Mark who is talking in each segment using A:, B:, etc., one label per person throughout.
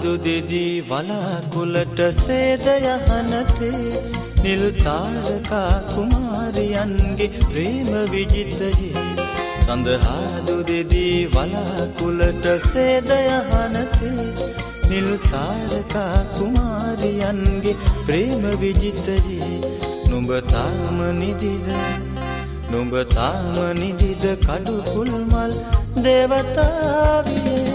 A: සඳහාදු දෙදී වලාකුළට සේද යහනතේ නිල් තාරකා කුමාරියන්ගේ ප්‍රේම විජිතයේ සඳහාදු දෙදී වලාකුළට සේද යහනතේ නිල් තාරකා කුමාරියන්ගේ ප්‍රේම විජිතයේ නුඹ තාම නිදිද නුඹ තාම නිදිද කඩු කුල්මල් දේවතාවියේ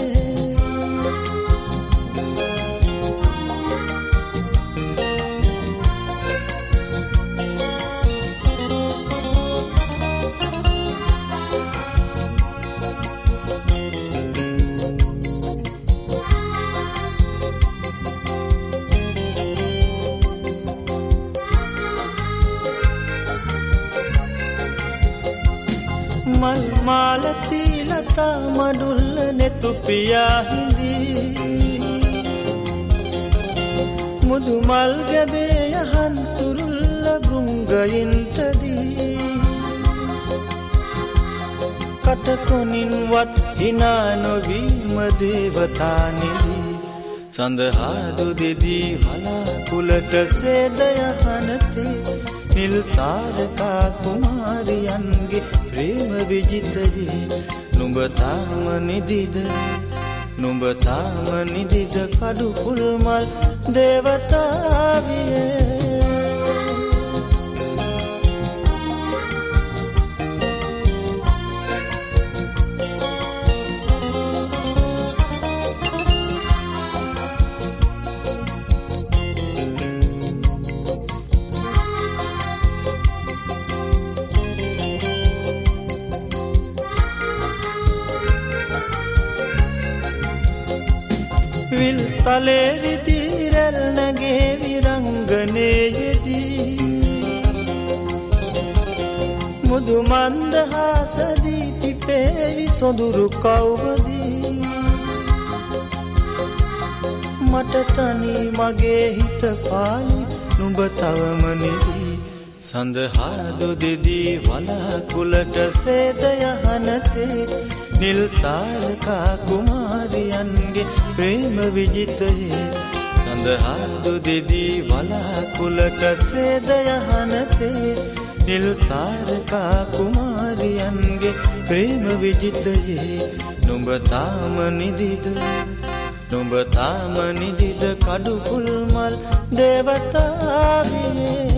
A: මල් මාලති ලතා මඩුල්ල නෙතුපියා හිඳී මුදු මල් ගැබේ යහන් තුරුල්ල බෘංගයින්ටදී කටකොනින්වත් හිනා නොවීම දේවතානිදී සඳහාදු දෙදී වලාකුළට සේද යහනතේ නිල් තාරකා කුමාරියන්ගේ ප්‍රේම විජිතයේ නුඹ තාම නිදිද නුඹ තාම නිදිද කඩු කුල්මල් දේවතාවියේ විල් තලේ විදිරල් නැගේ විරංගනයේදී මුදු මන්දහාසදී පිපේවි සොඳුරු කව්වදී මට තනි මගේ හිත පාලි නුඹ තවම නිදී සඳහාදු දෙදී වලාකුළට සේද යහනතේ නිල් තාරකා කුමාරියන්ගේ ප්‍රේම විජිතයේ සඳහාදු දෙදී වලාකුළට සේද යහනතේ නිල් තාරකා කුමාරියන්ගේ ප්‍රේම විජිතයේ නුඹ තාම නිදිද නුඹ තාම නිදිද කඩු කුල්මල් දේවතාවියේ